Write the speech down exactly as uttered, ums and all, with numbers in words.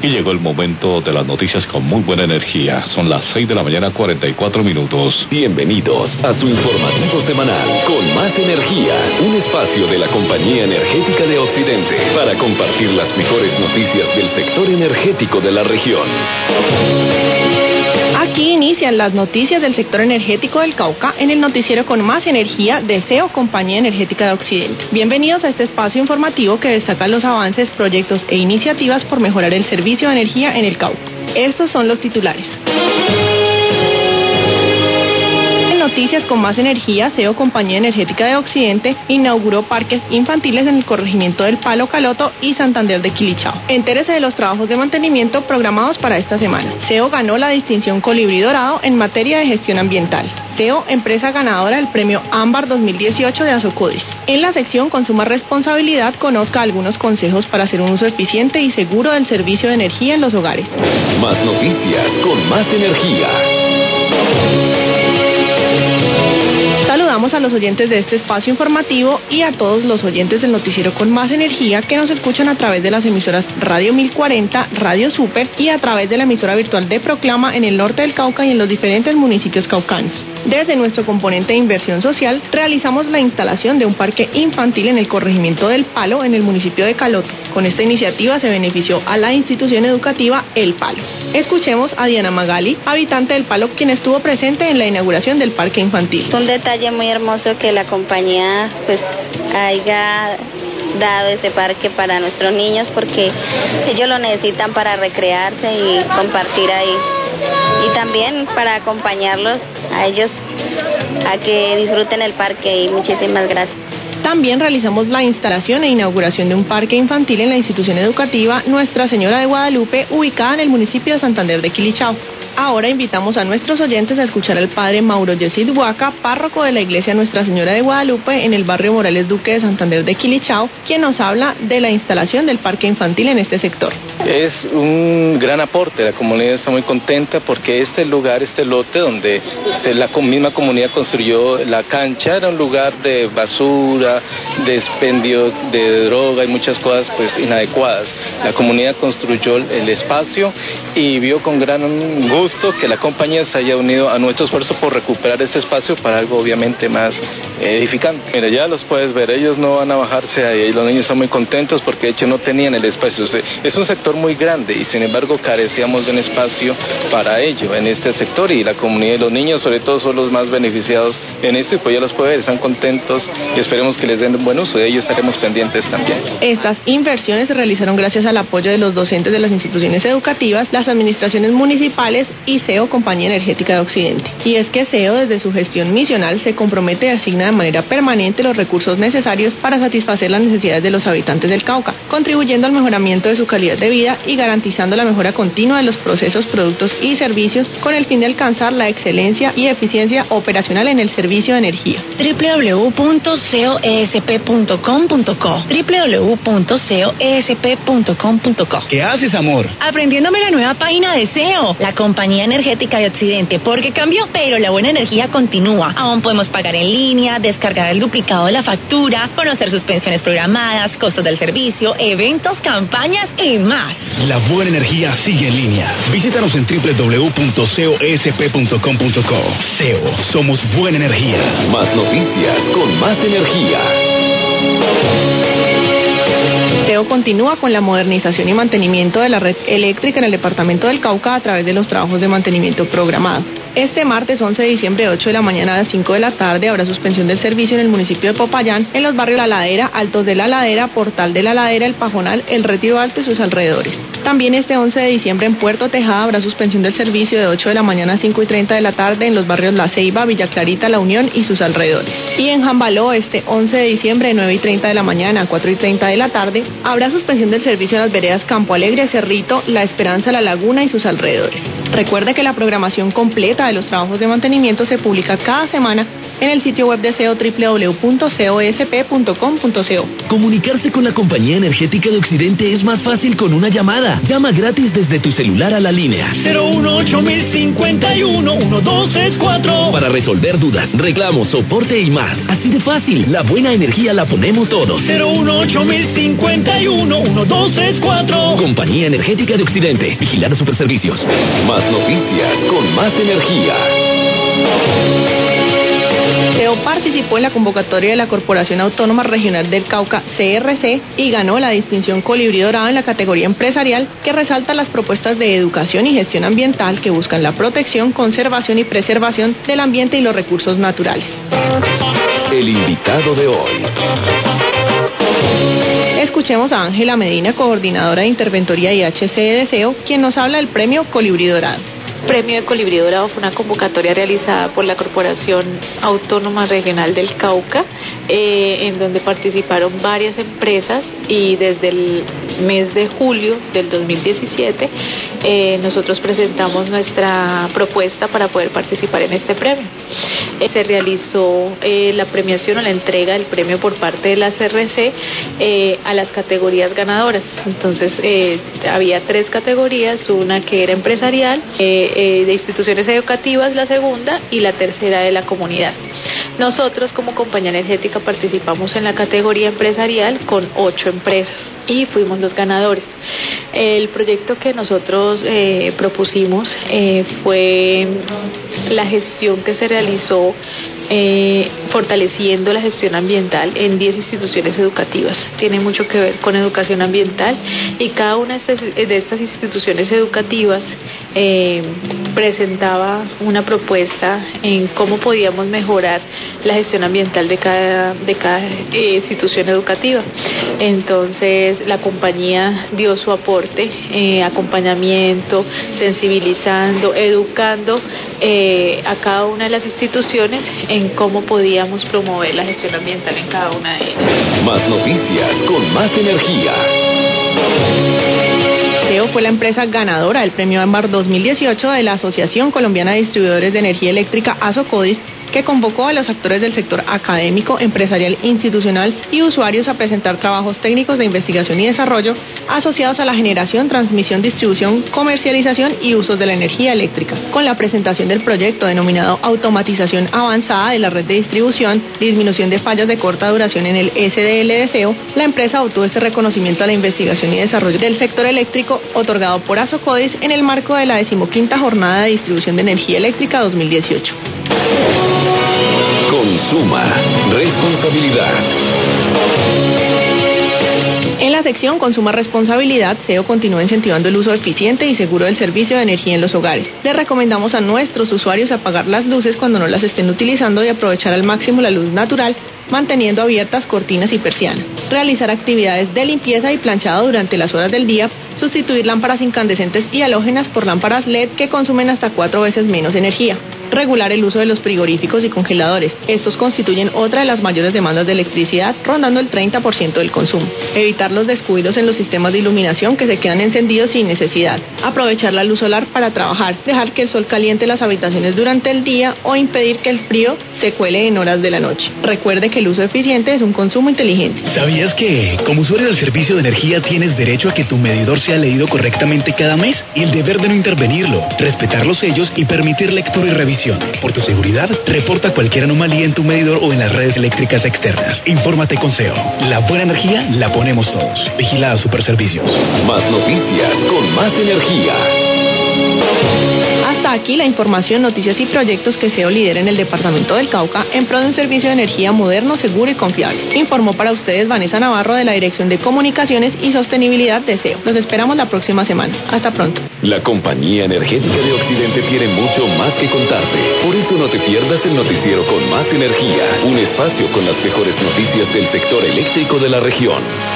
Y llegó el momento de las noticias con muy buena energía. Son las seis de la mañana, cuarenta y cuatro minutos. Bienvenidos a su informativo semanal con más energía. Un espacio de la Compañía Energética de Occidente para compartir las mejores noticias del sector energético de la región. Aquí inician las noticias del sector energético del Cauca en el noticiero con más energía de C E O, Compañía Energética de Occidente. Bienvenidos a este espacio informativo que destaca los avances, proyectos e iniciativas por mejorar el servicio de energía en el Cauca. Estos son los titulares. Noticias con más energía, C E O, Compañía Energética de Occidente, inauguró parques infantiles en el corregimiento del Palo Caloto y Santander de Quilichao. Entérese de los trabajos de mantenimiento programados para esta semana. C E O ganó la distinción Colibrí Dorado en materia de gestión ambiental. C E O, empresa ganadora del premio Ámbar dos mil dieciocho de Azocodis. En la sección Consuma Responsabilidad, conozca algunos consejos para hacer un uso eficiente y seguro del servicio de energía en los hogares. Más noticias con más energía. Saludamos a los oyentes de este espacio informativo y a todos los oyentes del noticiero con más energía que nos escuchan a través de las emisoras Radio mil cuarenta, Radio Super y a través de la emisora virtual de Proclama en el norte del Cauca y en los diferentes municipios caucanos. Desde nuestro componente de inversión social, realizamos la instalación de un parque infantil en el corregimiento del Palo, en el municipio de Caloto. Con esta iniciativa se benefició a la institución educativa El Palo. Escuchemos a Diana Magali, habitante del Palo, quien estuvo presente en la inauguración del parque infantil. Es un detalle muy hermoso que la compañía pues haya dado ese parque para nuestros niños porque ellos lo necesitan para recrearse y compartir ahí. Y también para acompañarlos a ellos a que disfruten el parque y muchísimas gracias. También realizamos la instalación e inauguración de un parque infantil en la institución educativa Nuestra Señora de Guadalupe, ubicada en el municipio de Santander de Quilichao. Ahora invitamos a nuestros oyentes a escuchar al padre Mauro Yesid Huaca, párroco de la iglesia Nuestra Señora de Guadalupe en el barrio Morales Duque de Santander de Quilichao, quien nos habla de la instalación del parque infantil en este sector. Es un gran aporte, la comunidad está muy contenta porque este lugar, este lote donde la misma comunidad construyó la cancha, era un lugar de basura, de expendio de droga y muchas cosas pues inadecuadas. La comunidad construyó el espacio y vio con gran gusto que la compañía se haya unido a nuestro esfuerzo por recuperar este espacio para algo obviamente más edificante. Mira, ya los puedes ver, ellos no van a bajarse ahí, los niños están muy contentos porque de hecho no tenían el espacio. Es un sector muy grande y sin embargo carecíamos de un espacio para ello en este sector y la comunidad y los niños sobre todo son los más beneficiados en esto y pues ya los pueden ver, están contentos y esperemos que les den un buen uso, de ello estaremos pendientes también. Estas inversiones se realizaron gracias al apoyo de los docentes de las instituciones educativas, las administraciones municipales y C E O, Compañía Energética de Occidente. Y es que C E O desde su gestión misional se compromete y asigna de manera permanente los recursos necesarios para satisfacer las necesidades de los habitantes del Cauca, contribuyendo al mejoramiento de su calidad de vida y garantizando la mejora continua de los procesos, productos y servicios con el fin de alcanzar la excelencia y eficiencia operacional en el servicio de energía. doble u doble u doble u punto c o e s p punto com punto co doble u doble u doble u punto c o e s p punto com punto co. ¿Qué haces, amor? Aprendiéndome la nueva página de C E O, la Compañía Energética de Occidente, porque cambió, pero la buena energía continúa. Aún podemos pagar en línea, descargar el duplicado de la factura, conocer sus pensiones programadas, costos del servicio, eventos, campañas y más. La buena energía sigue en línea. Visítanos en doble u doble u doble u punto c o e s p punto com punto co. C E O, somos buena energía. Más noticias con más energía. C E O continúa con la modernización y mantenimiento de la red eléctrica en el departamento del Cauca a través de los trabajos de mantenimiento programado. Este martes once de diciembre de ocho de la mañana a las cinco de la tarde habrá suspensión del servicio en el municipio de Popayán, en los barrios La Ladera, Altos de la Ladera, Portal de la Ladera, El Pajonal, El Retiro Alto y sus alrededores. También este once de diciembre en Puerto Tejada habrá suspensión del servicio de ocho de la mañana a cinco y treinta de la tarde en los barrios La Ceiba, Villa Clarita, La Unión y sus alrededores. Y en Jambaló este once de diciembre de nueve y treinta de la mañana a cuatro y treinta de la tarde habrá suspensión del servicio en las veredas Campo Alegre, Cerrito, La Esperanza, La Laguna y sus alrededores. Recuerde que la programación completa de los trabajos de mantenimiento se publica cada semana en el sitio web de S E O doble u doble u doble u punto c o s p punto com punto co. Comunicarse con la Compañía Energética de Occidente es más fácil con una llamada. Llama gratis desde tu celular a la línea cero uno ocho mil cincuenta y uno uno dos seis cuatro para resolver dudas, reclamos, soporte y más. Así de fácil, la buena energía la ponemos todos. cero uno ocho mil cincuenta y uno uno dos seis cuatro. Compañía Energética de Occidente. Vigilada Superservicios. Más noticias con más energía. S E O participó en la convocatoria de la Corporación Autónoma Regional del Cauca, C R C, y ganó la distinción Colibrí Dorado en la categoría empresarial, que resalta las propuestas de educación y gestión ambiental que buscan la protección, conservación y preservación del ambiente y los recursos naturales. El invitado de hoy. Escuchemos a Ángela Medina, coordinadora de Interventoría I H C de S E O, quien nos habla del premio Colibrí Dorado. El premio de Colibrí Dorado fue una convocatoria realizada por la Corporación Autónoma Regional del Cauca, eh, en donde participaron varias empresas, y desde el mes de julio del dos mil diecisiete eh, nosotros presentamos nuestra propuesta para poder participar en este premio. Eh, se realizó eh, la premiación o la entrega del premio por parte de la C R C eh, a las categorías ganadoras. Entonces eh, había tres categorías, una que era empresarial, eh, eh, de instituciones educativas la segunda, y la tercera de la comunidad. Nosotros como compañía energética participamos en la categoría empresarial con ocho empresas y fuimos los ganadores. El proyecto que nosotros eh, propusimos eh, fue la gestión que se realizó eh, fortaleciendo la gestión ambiental en diez instituciones educativas. Tiene mucho que ver con educación ambiental, y cada una de estas, de estas instituciones educativas eh, presentaba una propuesta en cómo podíamos mejorar la gestión ambiental de cada, de cada eh, institución educativa. Entonces la compañía dio su aporte, eh, acompañamiento, sensibilizando, educando eh, a cada una de las instituciones en cómo podíamos promover la gestión ambiental en cada una de ellas. Más noticias con más energía. S E O fue la empresa ganadora del Premio Ámbar dos mil dieciocho de la Asociación Colombiana de Distribuidores de Energía Eléctrica, ASOCODIS, que convocó a los actores del sector académico, empresarial, institucional y usuarios a presentar trabajos técnicos de investigación y desarrollo asociados a la generación, transmisión, distribución, comercialización y usos de la energía eléctrica. Con la presentación del proyecto denominado Automatización Avanzada de la Red de Distribución, Disminución de Fallas de Corta Duración en el S D L de S E O, la empresa obtuvo este reconocimiento a la investigación y desarrollo del sector eléctrico otorgado por ASOCODIS en el marco de la decimoquinta Jornada de Distribución de Energía Eléctrica dos mil dieciocho. Consuma responsabilidad. En la sección Consuma Responsabilidad, S E O continúa incentivando el uso eficiente y seguro del servicio de energía en los hogares. Les recomendamos a nuestros usuarios apagar las luces cuando no las estén utilizando y aprovechar al máximo la luz natural, manteniendo abiertas cortinas y persianas. Realizar actividades de limpieza y planchado durante las horas del día. Sustituir lámparas incandescentes y halógenas por lámparas L E D que consumen hasta cuatro veces menos energía. Regular el uso de los frigoríficos y congeladores. Estos constituyen otra de las mayores demandas de electricidad, rondando el treinta por ciento del consumo. Evitar los descuidos en los sistemas de iluminación que se quedan encendidos sin necesidad. Aprovechar la luz solar para trabajar. Dejar que el sol caliente las habitaciones durante el día o impedir que el frío se cuele en horas de la noche. Recuerde que el uso eficiente es un consumo inteligente. ¿Sabías que como usuario del servicio de energía tienes derecho a que tu medidor sea leído correctamente cada mes? Y el deber de no intervenirlo, respetar los sellos y permitir lectura y revisión. Por tu seguridad, reporta cualquier anomalía en tu medidor o en las redes eléctricas externas. Infórmate con S E O. La buena energía la ponemos todos. Vigilada Superservicios. Más noticias con más energía. Hasta aquí la información, noticias y proyectos que S E O lidera en el departamento del Cauca en pro de un servicio de energía moderno, seguro y confiable. Informó para ustedes Vanessa Navarro de la Dirección de Comunicaciones y Sostenibilidad de S E O. Los esperamos la próxima semana. Hasta pronto. La Compañía Energética de Occidente tiene mucho más que contarte. Por eso no te pierdas el noticiero con más energía. Un espacio con las mejores noticias del sector eléctrico de la región.